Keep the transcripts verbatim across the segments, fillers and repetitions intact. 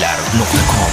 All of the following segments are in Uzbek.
trilar nuqta com.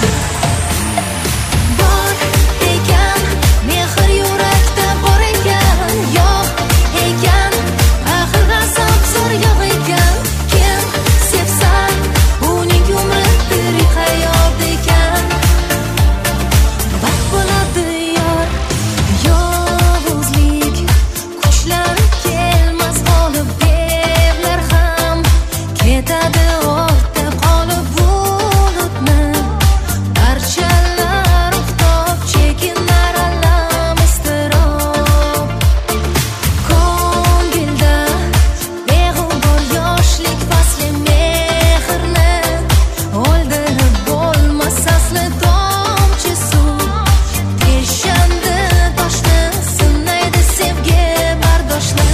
Bor ekan, mehr yurakda bor ekan, yo'q ekan, axir g'azab zo'r yo'q ekan. Kim sevsa, uning umri tirik hayot ekan. Vaqt bo'ladi yor, yolg'izlik, qushlar kelmas olib devlar ham ketadi ortda qolib bulutni. Parchalar oftob chekinar alam iztirob. Ko'ngilda beg'ubor yoshlik fasli mehrni o'ldirib bo'lmas asli tomchi suv. Peshanda toshni sinaydi sevgi bardoshli.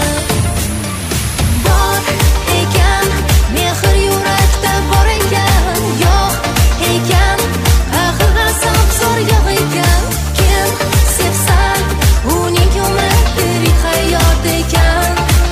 Bor ekan, mehr yurakda bor ekan, yo'q ekan, axir g'azab zo'r yo'q ekan. Kim sevsa, uning umri tirik hayot ekan.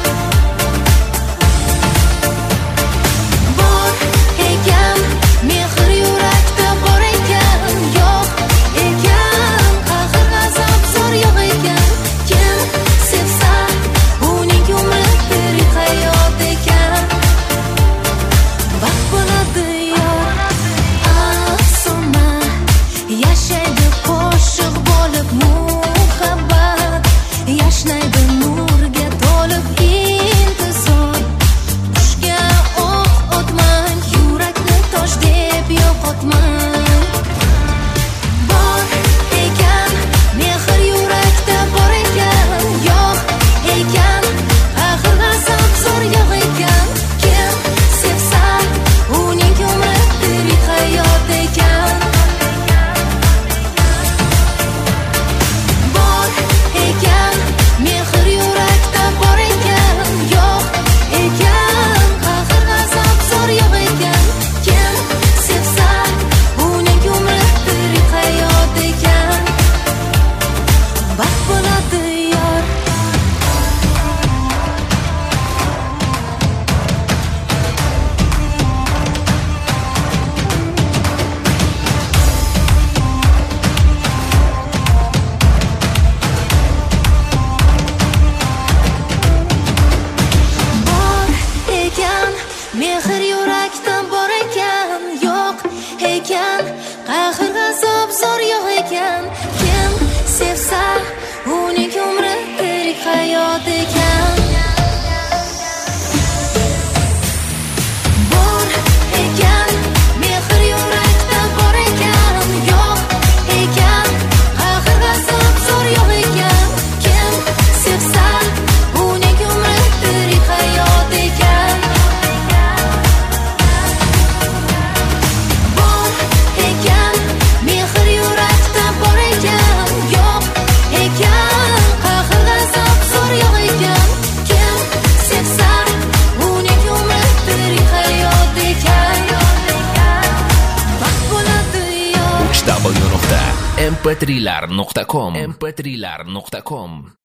Bor ekan, mehr yurakda bor ekan, yo'q ekan, axir g'azab zo'r yo'q ekan. Kim sevsa, uning umri tirik hayot ekan. Vaqt bo'ladi yor, afsona yashaydi qo'shiq bo'lib muhabbat, yashnaydi nurga to'lib intizor. Qushga o'q otmang, yurakni tosh deb yo'qotmang. Bor ekan, mehr yurakda bor ekan, yo'q ekan, axir g'azab zo'r yo'q ekan. Kim sevsa, uning umri tirik hayot ekan. Bor ekan, mehr yurakda bor ekan, yo'q ekan, axir g'azab zo'r yo'q ekan. Kim sevsa, uning umri tirik hayot ekan. Vaqt bo'ladi yor. Bor ekan, mehr yurakda bor ekan, yo'q ekan, axir g'azab zo'r yo'q ekan. Kim sevsa, uning umri tirik hayot ekan. Bor ekan, mehr yurakda bor ekan, yo'q ekan, axir g'azab zo'r yo'q ekan. Kim sevsa, uning umri tirik hayot ekan. Bor ekan, mehr yurakda bor ekan, yo'q ekan, axir g'azab zo'r yo'q ekan. Kim sevsa, uning umri tirik hayot ekan. Vaqt bo'ladi yor. w w w nuqta m p trilar nuqta com m p trilar nuqta com